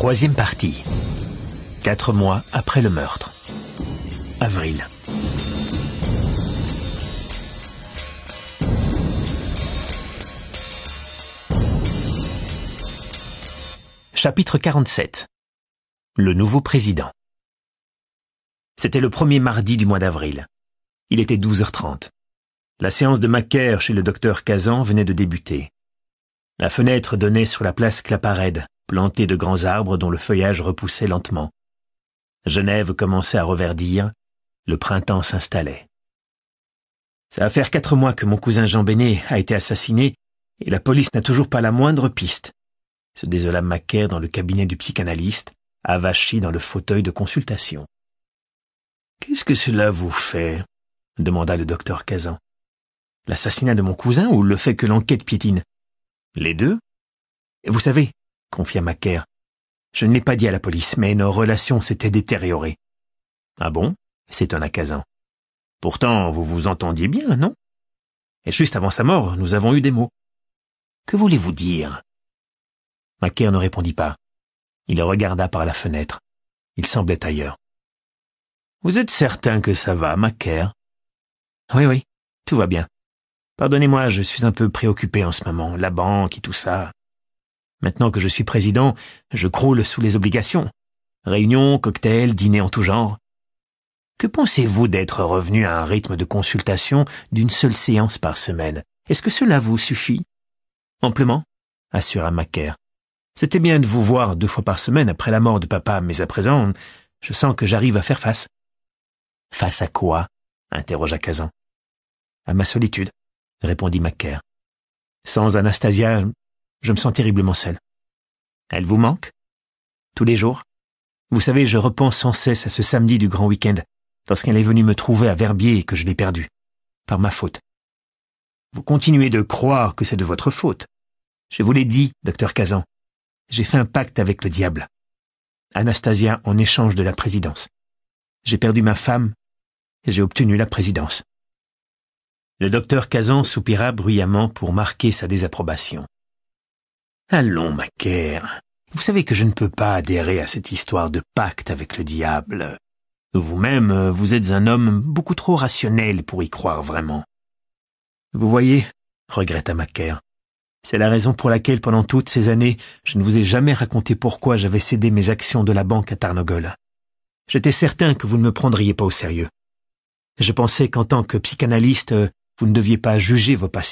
Troisième partie. 4 mois après le meurtre. Avril. Chapitre 47. Le nouveau président. C'était le premier mardi du mois d'avril. Il était 12h30. La séance de Macaire chez le docteur Kazan venait de débuter. La fenêtre donnait sur la place Claparède, plantée de grands arbres dont le feuillage repoussait lentement. Genève commençait à reverdir, le printemps s'installait. Ça va faire 4 mois que mon cousin Jean Bénet a été assassiné et la police n'a toujours pas la moindre piste, se désola Macaire dans le cabinet du psychanalyste, avachi dans le fauteuil de consultation. « Qu'est-ce que cela vous fait ?» demanda le docteur Kazan. « L'assassinat de mon cousin ou le fait que l'enquête piétine ?»« Les deux. » ?»« Vous savez, » confia Macaire, « je ne l'ai pas dit à la police, mais nos relations s'étaient détériorées. »« Ah bon ?» s'étonna Kazan. « Pourtant, vous vous entendiez bien, non ? Et juste avant sa mort, nous avons eu des mots. »« Que voulez-vous dire ?» Macaire ne répondit pas. Il regarda par la fenêtre. Il semblait ailleurs. « Vous êtes certain que ça va, Macaire ? » « Oui, tout va bien. Pardonnez-moi, je suis un peu préoccupé en ce moment, la banque et tout ça. Maintenant que je suis président, je croule sous les obligations. Réunions, cocktails, dîners en tout genre. Que pensez-vous d'être revenu à un rythme de consultation d'une seule séance par semaine ? Est-ce que cela vous suffit ? » « Amplement, » assura Macaire. « C'était bien de vous voir 2 fois par semaine après la mort de papa, mais à présent, je sens que j'arrive à faire face. »« Face à quoi ?» interrogea Kazan. « À ma solitude, » répondit Macaire. « Sans Anastasia, je me sens terriblement seul. »« Elle vous manque ? » ?»« Tous les jours. Vous savez, je repense sans cesse à ce samedi du grand week-end, lorsqu'elle est venue me trouver à Verbier et que je l'ai perdue. Par ma faute. »« Vous continuez de croire que c'est de votre faute. Je vous l'ai dit, docteur Kazan. J'ai fait un pacte avec le diable. Anastasia en échange de la présidence. J'ai perdu ma femme et j'ai obtenu la présidence. » Le docteur Kazan soupira bruyamment pour marquer sa désapprobation. « Allons, Macaire, vous savez que je ne peux pas adhérer à cette histoire de pacte avec le diable. Vous-même, vous êtes un homme beaucoup trop rationnel pour y croire vraiment. »« Vous voyez, » regretta Macaire, « c'est la raison pour laquelle pendant toutes ces années, je ne vous ai jamais raconté pourquoi j'avais cédé mes actions de la banque à Tarnogol. J'étais certain que vous ne me prendriez pas au sérieux. Je pensais qu'en tant que psychanalyste, vous ne deviez pas juger vos patients. »«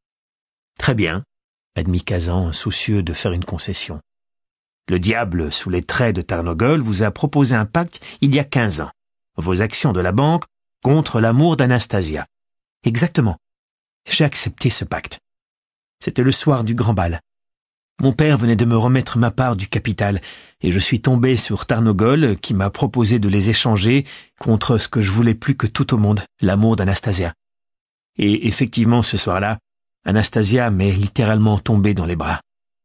Très bien, » admit Kazan, soucieux de faire une concession. « Le diable, sous les traits de Tarnogol, vous a proposé un pacte il y a 15 ans. Vos actions de la banque contre l'amour d'Anastasia. »« Exactement. J'ai accepté ce pacte. C'était le soir du grand bal. Mon père venait de me remettre ma part du capital et je suis tombé sur Tarnogol qui m'a proposé de les échanger contre ce que je voulais plus que tout au monde, l'amour d'Anastasia. Et effectivement, ce soir-là, Anastasia m'est littéralement tombée dans les bras.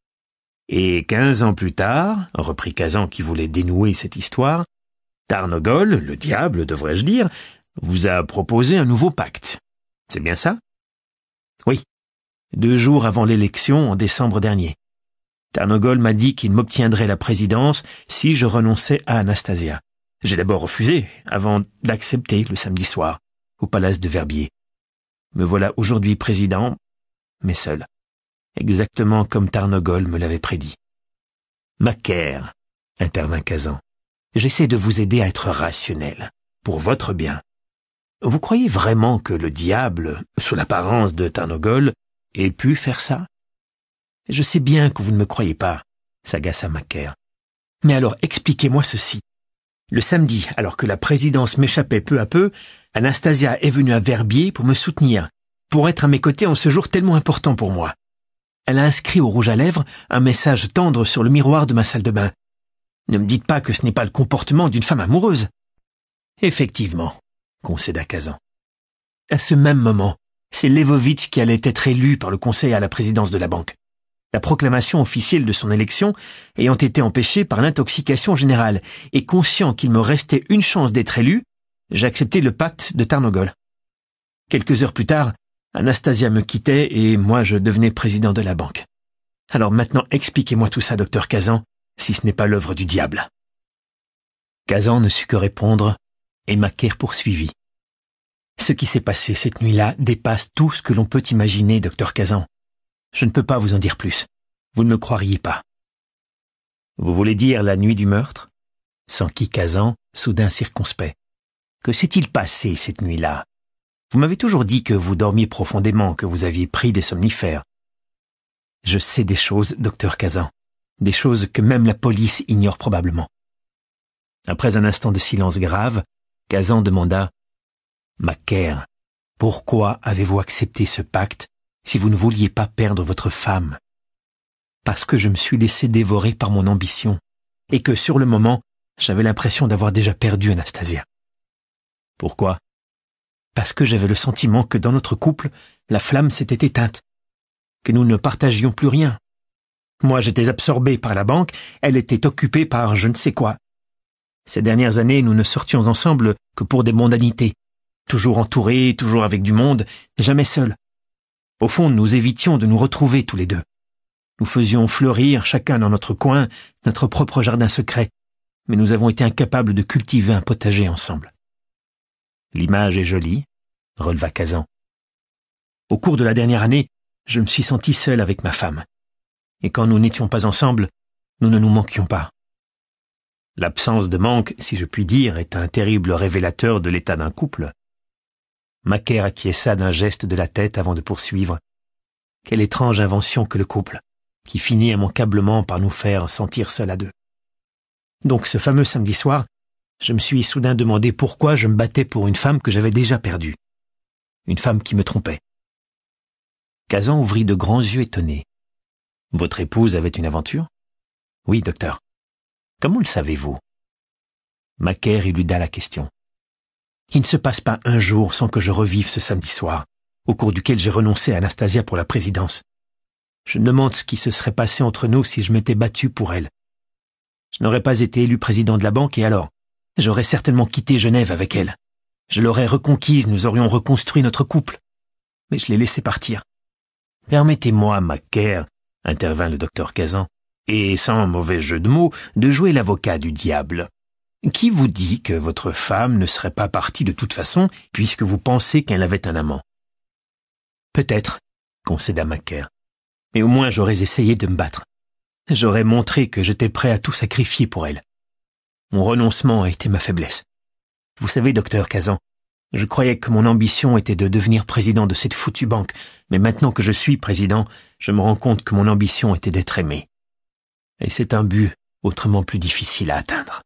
Et 15 ans plus tard, reprit Kazan qui voulait dénouer cette histoire, Tarnogol, le diable devrais-je dire, vous a proposé un nouveau pacte. C'est bien ça ? Oui, 2 jours avant l'élection en décembre dernier. Tarnogol m'a dit qu'il m'obtiendrait la présidence si je renonçais à Anastasia. J'ai d'abord refusé, avant d'accepter le samedi soir, au palace de Verbier. Me voilà aujourd'hui président, mais seul. Exactement comme Tarnogol me l'avait prédit. « Macaire, » intervint Kazan, « j'essaie de vous aider à être rationnel, pour votre bien. Vous croyez vraiment que le diable, sous l'apparence de Tarnogol, ait pu faire ça ? Je sais bien que vous ne me croyez pas, » s'agaça Macaire. « Mais alors expliquez-moi ceci. Le samedi, alors que la présidence m'échappait peu à peu, Anastasia est venue à Verbier pour me soutenir, pour être à mes côtés en ce jour tellement important pour moi. Elle a inscrit au rouge à lèvres un message tendre sur le miroir de ma salle de bain. Ne me dites pas que ce n'est pas le comportement d'une femme amoureuse. »« Effectivement, » concéda Kazan. À ce même moment, c'est Levovitch qui allait être élu par le conseil à la présidence de la banque. La proclamation officielle de son élection ayant été empêchée par l'intoxication générale et conscient qu'il me restait une chance d'être élu, j'ai accepté le pacte de Tarnogol. Quelques heures plus tard, Anastasia me quittait et moi je devenais président de la banque. Alors maintenant expliquez-moi tout ça, docteur Kazan, si ce n'est pas l'œuvre du diable. Kazan ne sut que répondre, et Macaire poursuivit. Ce qui s'est passé cette nuit-là dépasse tout ce que l'on peut imaginer, docteur Kazan. Je ne peux pas vous en dire plus. Vous ne me croiriez pas. Vous voulez dire la nuit du meurtre? S'enquit Kazan, soudain circonspect. Que s'est-il passé cette nuit-là? Vous m'avez toujours dit que vous dormiez profondément, que vous aviez pris des somnifères. Je sais des choses, docteur Kazan. Des choses que même la police ignore probablement. Après un instant de silence grave, Kazan demanda « Macaire, pourquoi avez-vous accepté ce pacte si vous ne vouliez pas perdre votre femme ?» Parce que je me suis laissé dévorer par mon ambition et que sur le moment, j'avais l'impression d'avoir déjà perdu Anastasia. Pourquoi? Parce que j'avais le sentiment que dans notre couple, la flamme s'était éteinte, que nous ne partagions plus rien. Moi, j'étais absorbé par la banque, elle était occupée par je ne sais quoi. Ces dernières années, nous ne sortions ensemble que pour des mondanités, toujours entourés, toujours avec du monde, jamais seuls. Au fond, nous évitions de nous retrouver tous les deux. Nous faisions fleurir, chacun dans notre coin, notre propre jardin secret, mais nous avons été incapables de cultiver un potager ensemble. L'image est jolie, releva Kazan. Au cours de la dernière année, je me suis senti seul avec ma femme. Et quand nous n'étions pas ensemble, nous ne nous manquions pas. L'absence de manque, si je puis dire, est un terrible révélateur de l'état d'un couple. Macaire acquiesça d'un geste de la tête avant de poursuivre. Quelle étrange invention que le couple, qui finit immanquablement par nous faire sentir seuls à deux. Donc ce fameux samedi soir, je me suis soudain demandé pourquoi je me battais pour une femme que j'avais déjà perdue. Une femme qui me trompait. Kazan ouvrit de grands yeux étonnés. Votre épouse avait une aventure? Oui, docteur. Comment le savez-vous? Macaire éluda la question. Il ne se passe pas un jour sans que je revive ce samedi soir, au cours duquel j'ai renoncé à Anastasia pour la présidence. Je me demande ce qui se serait passé entre nous si je m'étais battu pour elle. Je n'aurais pas été élu président de la banque et alors, j'aurais certainement quitté Genève avec elle. Je l'aurais reconquise, nous aurions reconstruit notre couple. Mais je l'ai laissé partir. Permettez-moi, Macaire, intervint le docteur Kazan, et sans mauvais jeu de mots, de jouer l'avocat du diable. Qui vous dit que votre femme ne serait pas partie de toute façon, puisque vous pensez qu'elle avait un amant? Peut-être, concéda Macaire. Mais au moins j'aurais essayé de me battre. J'aurais montré que j'étais prêt à tout sacrifier pour elle. Mon renoncement a été ma faiblesse. Vous savez, docteur Kazan, je croyais que mon ambition était de devenir président de cette foutue banque, mais maintenant que je suis président, je me rends compte que mon ambition était d'être aimé. Et c'est un but autrement plus difficile à atteindre.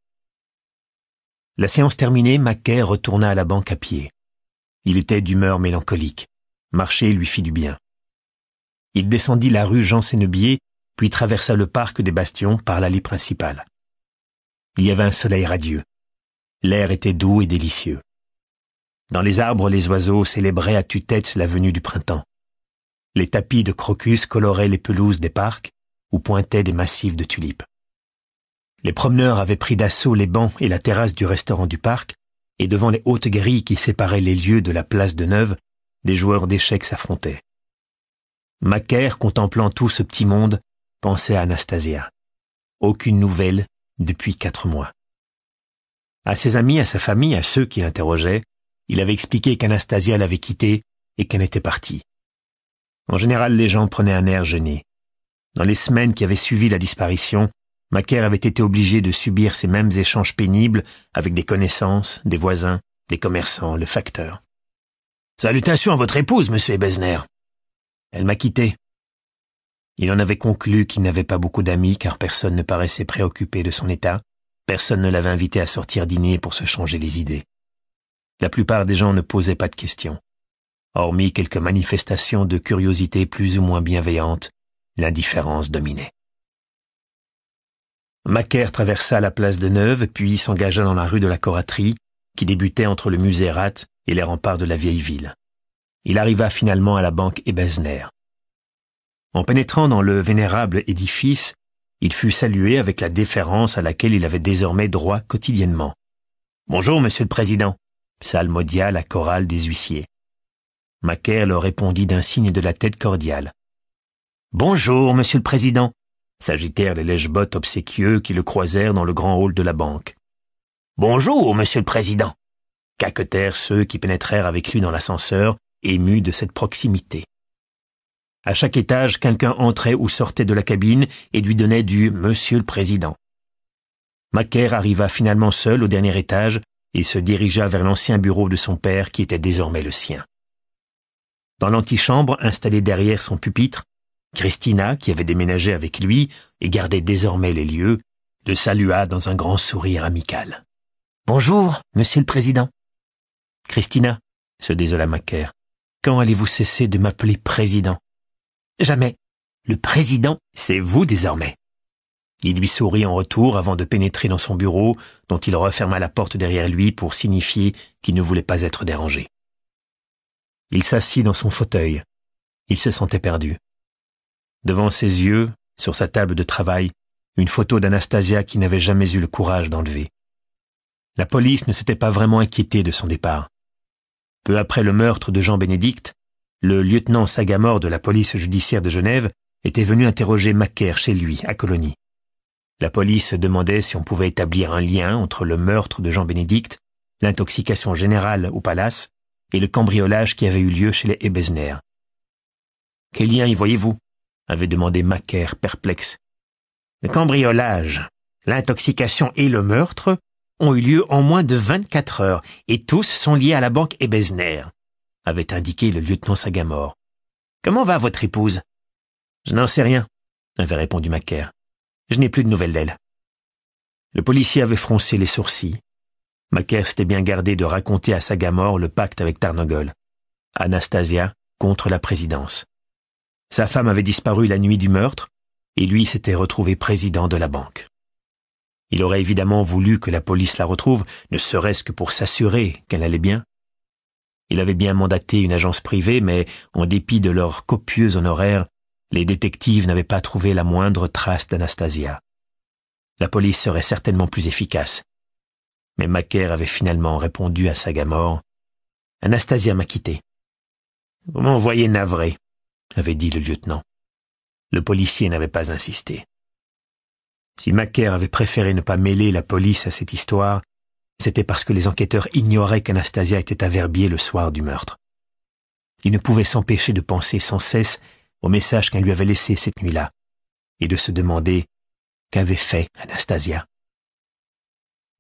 La séance terminée, Macaire retourna à la banque à pied. Il était d'humeur mélancolique. Marcher lui fit du bien. Il descendit la rue Jean-Sénébier, puis traversa le parc des Bastions par l'allée principale. Il y avait un soleil radieux. L'air était doux et délicieux. Dans les arbres, les oiseaux célébraient à tue-tête la venue du printemps. Les tapis de crocus coloraient les pelouses des parcs, où pointaient des massifs de tulipes. Les promeneurs avaient pris d'assaut les bancs et la terrasse du restaurant du parc, et devant les hautes grilles qui séparaient les lieux de la place de Neuve, des joueurs d'échecs s'affrontaient. Macaire, contemplant tout ce petit monde, pensait à Anastasia. Aucune nouvelle depuis 4 mois. À ses amis, à sa famille, à ceux qui l'interrogeaient, il avait expliqué qu'Anastasia l'avait quitté et qu'elle était partie. En général, les gens prenaient un air gêné. Dans les semaines qui avaient suivi la disparition, Macaire avait été obligé de subir ces mêmes échanges pénibles avec des connaissances, des voisins, des commerçants, le facteur. « Salutations à votre épouse, monsieur Ebezner. »« Elle m'a quitté. » Il en avait conclu qu'il n'avait pas beaucoup d'amis car personne ne paraissait préoccupé de son état, personne ne l'avait invité à sortir dîner pour se changer les idées. La plupart des gens ne posaient pas de questions. Hormis quelques manifestations de curiosité plus ou moins bienveillantes, l'indifférence dominait. Macaire traversa la place de Neuve puis s'engagea dans la rue de la Coraterie, qui débutait entre le musée Rath et les remparts de la vieille ville. Il arriva finalement à la banque Ebezner. En pénétrant dans le vénérable édifice, il fut salué avec la déférence à laquelle il avait désormais droit quotidiennement. « Bonjour, monsieur le président », psalmodia la chorale des huissiers. Macaire leur répondit d'un signe de la tête cordial. « Bonjour, monsieur le président », s'agitèrent les lèche-bottes obséquieux qui le croisèrent dans le grand hall de la banque. « Bonjour, monsieur le président !» caquetèrent ceux qui pénétrèrent avec lui dans l'ascenseur, émus de cette proximité. À chaque étage, quelqu'un entrait ou sortait de la cabine et lui donnait du « Monsieur le Président ». Macaire arriva finalement seul au dernier étage et se dirigea vers l'ancien bureau de son père qui était désormais le sien. Dans l'antichambre, installée derrière son pupitre, Christina, qui avait déménagé avec lui et gardait désormais les lieux, le salua dans un grand sourire amical. « Bonjour, monsieur le président. »« Christina, » se désola Macaire, « quand allez-vous cesser de m'appeler président ?»« Jamais. Le président, c'est vous désormais. » Il lui sourit en retour avant de pénétrer dans son bureau, dont il referma la porte derrière lui pour signifier qu'il ne voulait pas être dérangé. Il s'assit dans son fauteuil. Il se sentait perdu. Devant ses yeux, sur sa table de travail, une photo d'Anastasia qu'il n'avait jamais eu le courage d'enlever. La police ne s'était pas vraiment inquiétée de son départ. Peu après le meurtre de Jean-Bénédicte, le lieutenant Sagamore de la police judiciaire de Genève était venu interroger Macaire chez lui, à Colonie. La police demandait si on pouvait établir un lien entre le meurtre de Jean-Bénédicte, l'intoxication générale au palace et le cambriolage qui avait eu lieu chez les Ebesner. « Quel lien y voyez-vous » avait demandé Macaire, perplexe. « Le cambriolage, l'intoxication et le meurtre ont eu lieu en moins de 24 heures et tous sont liés à la banque Ebesner, avait indiqué le lieutenant Sagamore. « Comment va votre épouse ?»« Je n'en sais rien, » avait répondu Macaire. « Je n'ai plus de nouvelles d'elle. » Le policier avait froncé les sourcils. Macaire s'était bien gardé de raconter à Sagamore le pacte avec Tarnogol. Anastasia contre la présidence. Sa femme avait disparu la nuit du meurtre et lui s'était retrouvé président de la banque. Il aurait évidemment voulu que la police la retrouve, ne serait-ce que pour s'assurer qu'elle allait bien. Il avait bien mandaté une agence privée, mais en dépit de leurs copieux honoraires, les détectives n'avaient pas trouvé la moindre trace d'Anastasia. La police serait certainement plus efficace. Mais Macaire avait finalement répondu à Sagamore. « Anastasia m'a quitté. »« Vous m'envoyez navré, » avait dit le lieutenant. Le policier n'avait pas insisté. Si Macaire avait préféré ne pas mêler la police à cette histoire, c'était parce que les enquêteurs ignoraient qu'Anastasia était à Verbier le soir du meurtre. Il ne pouvait s'empêcher de penser sans cesse au message qu'elle lui avait laissé cette nuit-là, et de se demander qu'avait fait Anastasia.